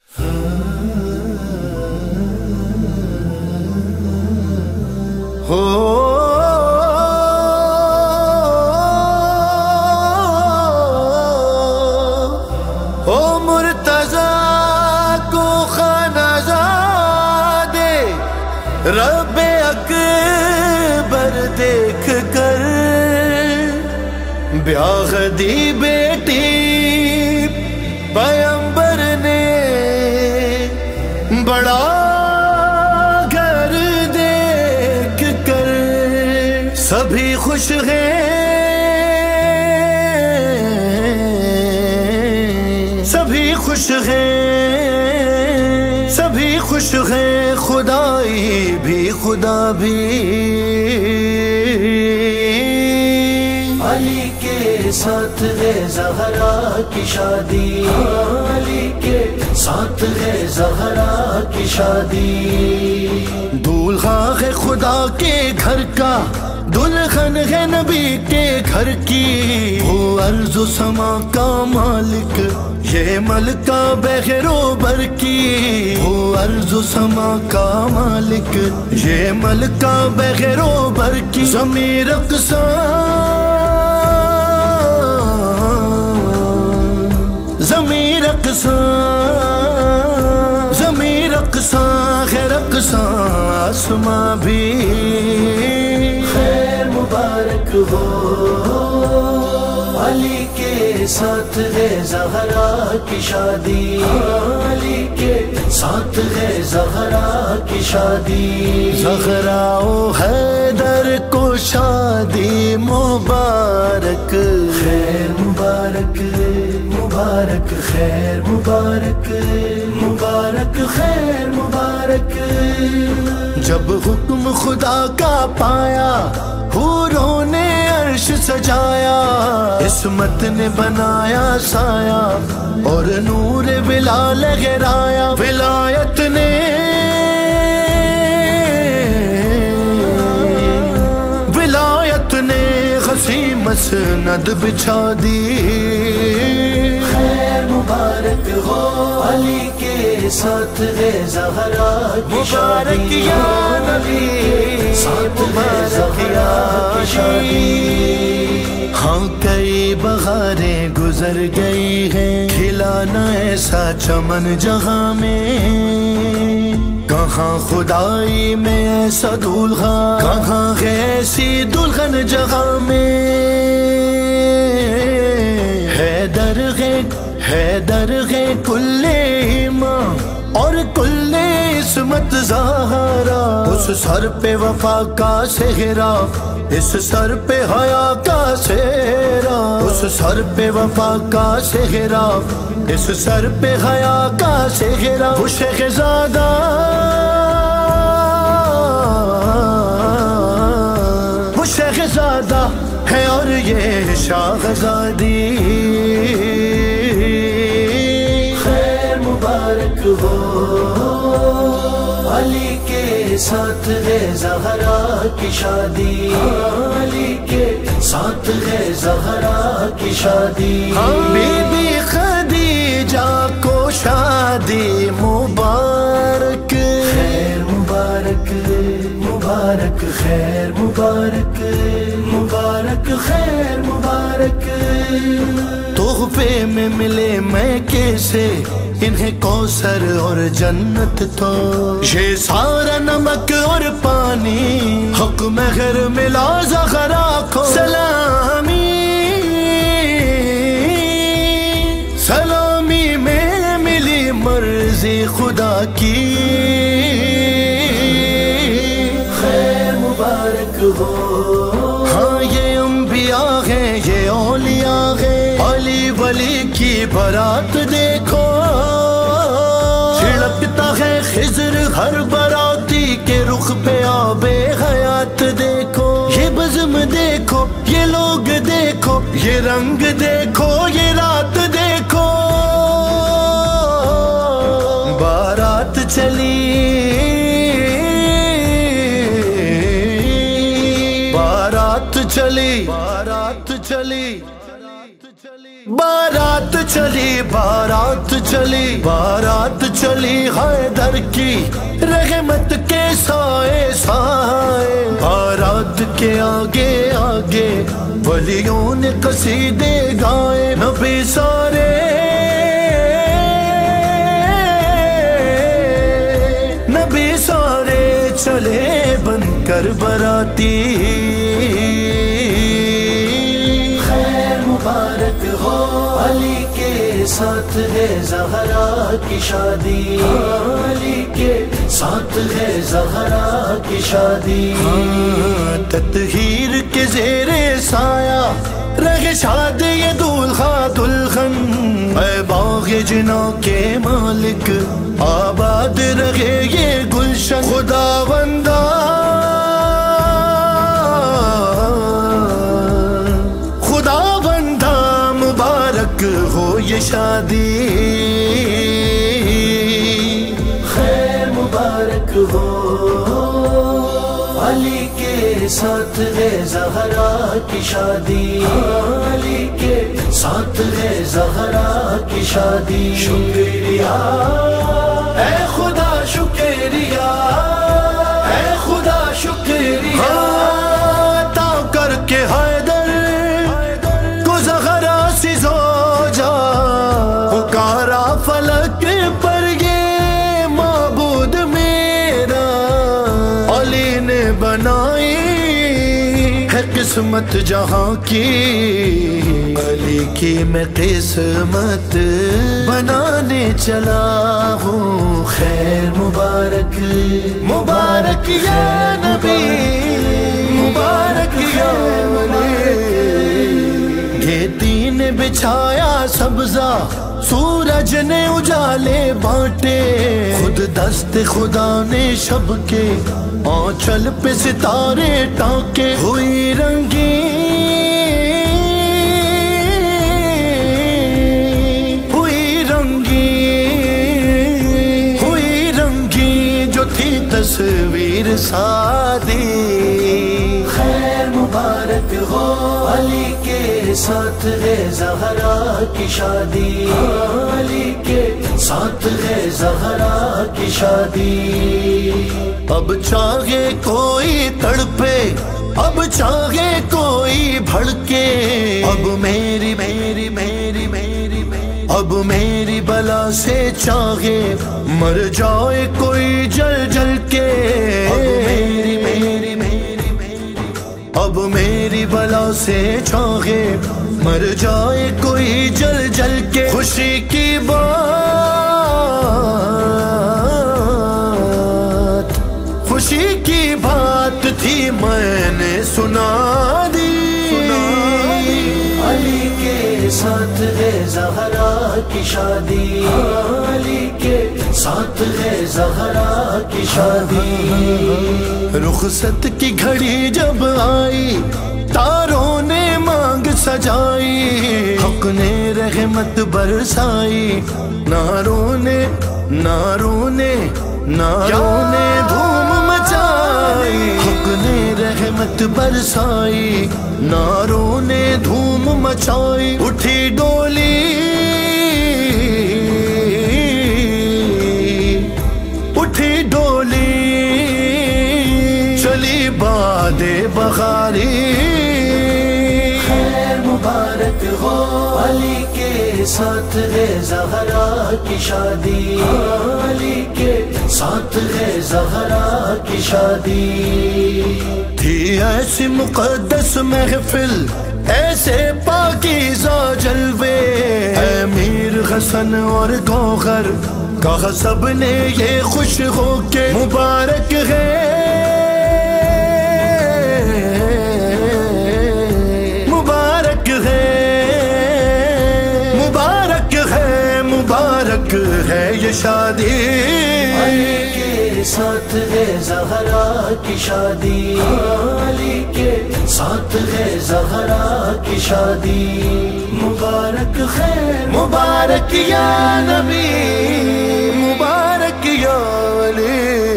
مرتضی کو خانزادے رب اکبر دیکھ کر بیاہ دی بیٹی پیغمبر نے بڑا گھر دیکھ کر سبھی خوش ہیں، سبھی خوش ہیں، سبھی خوش ہیں، خدائی بھی خدا بھی۔ علی کے ساتھ ہے زہرا کی شادی، علی کے ساتھ ہے زہرا کی شادی۔ دولہا ہے خدا کے گھر کا، دلہن ہے نبی کے گھر کی۔ وہ ارض و سما کا مالک، یہ ملکہ بغیر و بر کی۔ وہ ارض و سما کا مالک، یہ ملکہ بغیر و بر کی۔ ضمیر اقصیٰ، ضمیر اقصیٰ، ضمیر اقصیٰ ہے رقصاں آسماں بھی۔ خیر مبارک ہو علی کے ساتھ ہے زہرا کی شادی، علی کے ساتھ ہے زہرا کی شادی۔ زہرا و حیدر کو شادی مبارک، خیر مبارک، مبارک خیر مبارک، مبارک خیر مبارک۔ جب حکم خدا کا پایا، حوروں نے عرش سجایا، عصمت نے بنایا سایہ اور نور ولا لہرایا۔ ولایت نے خسی مسند بچھا دی۔ خیر مبارک ہو علی کے ساتھ ہے زہرا کی شادی، مبارک یا نبی، مبارک یا شادی۔ ہاں کئی بہاریں گزر گئی ہیں، کھلا نہ ایسا چمن جہاں میں۔ کہاں خدائی میں ایسا دولہا، کہاں ہے ایسی دلہن جہاں میں۔ حیدر ہے کل ایمان اور کل عصمت زہرا۔ اس سر پہ وفا کا سہرا، اس سر پہ حیا کا سہرا۔ اس سر پہ وفا کا سہرا، اس سر پہ حیا کا سہرا۔ وہ شہزادہ، وہ شہزادہ ہے اور یہ شاہزادی۔ خیر مبارک ہو علی کے ساتھ ہے زہرا کی شادی، علی کے ساتھ ہے زہرا کی شادی۔ بی بی خدیجہ کو شادی مبارک، خیر مبارک، مبارک خیر مبارک، مبارک خیر مبارک۔ تحفے میں ملے میکے سے انہیں کوثر اور جنت تو، یہ سارا نمک اور پانی حق مہر ملا زہرا کو۔ سلامی، سلامی میں ملی مرضی خدا کی۔ خیر مبارک ہو، ہاں یہ انبیاء ہیں، یہ اولیاء ہیں۔ علی ولی کی برات دیکھو، چھڑکتا ہے خضر ہر براتی کے رخ پہ آب حیات دیکھو۔ یہ بزم دیکھو، یہ لوگ دیکھو، یہ رنگ دیکھو، یہ رات دیکھو۔ بارات چلی، بارات چلی، بارات چلی، بارات چلی۔ بارات چلی بارات چلی بارات چلی حیدر کی رحمت کے سائے سائے، بارات کے آگے آگے ولیوں نے قصیدے گائے، نبی سارے نبی سارے چلے بن کر براتی، خیر مبارک ہو علی کے ساتھ ہے زہرا کی شادی، علی کے ساتھ ہے زہرا کی شادی، تطہیر کے زیر سایہ رہے شاد یہ دولہا دلہن، اے باغ جنا کے مالک آباد رہے یہ گلشن، خدا بندہ خدا بندہ مبارک ہو یہ شادی، خیر مبارک ہو علی کے ساتھ ہے زہرا کی شادی، علی کے ساتھ ہے زہرا کی شادی، شکریہ اے خدا شکریہ اے خدا شکریہ، عطا کر کے حیدر کو زہرا سی زوجہ، پکارا فلک پر یہ معبود میرا، علی نے بنائی ہے قسمت جہاں کی، علی کی میں قسمت بنانے چلا ہوں، خیر مبارک مبارک یا نبی مبارک یا ولی، یہ دین بچھایا سبزہ سورج نے اجالے بانٹے، خود دست خدا نے شب کے آنچل پہ ستارے ٹانکے، ہوئی رنگی ہوئی رنگی ہوئی رنگی جو تھی تصویر سادی، خیر مبارک ہو علی کے ساتھ ہے زہرا کی شادی، علی کے ساتھ ہے زہرا کی شادی، اب چاہے کوئی تڑپے اب چاہے کوئی بھڑکے، اب میری میری میری میری اب میری بلا سے چاہے مر جائے کوئی جل جل کے، اب میری میری میری اب میری بلا سے چاہے مر جائے کوئی جل جل کے، خوشی کی بات خوشی کی بات تھی میں نے سنا دی، علی کے ساتھ ہے زہرا کی شادی، علی کے ساتھ ہے زہرا کی شادی، رخصت کی گھڑی جب آئی تاروں نے مانگ سجائی، حق نے رحمت برسائی، ناروں نے ناروں نے ناروں نے دھوم مچائی، حق نے رحمت برسائی، ناروں نے دھوم مچائی، اٹھی ڈولی اٹھی ڈولی چلی باد بخاری، خیر مبارک ہو علی کے ساتھ ہے زہرا کی شادی، علی کے ساتھ ہے زہرا کی شادی، تھی ایسی مقدس محفل ایسے پاکیزہ جلوے، اے میر حسن اور گوہر کہا سب نے یہ خوش ہو کے، مبارک ہے مبارک ہے مبارک ہے مبارک ہے یہ شادی، علی کے ساتھ ہے زہرا کی شادی، علی کے ساتھ ہے زہرا کی شادی، مبارک خیر مبارک یا نبی مبارک یا ولی۔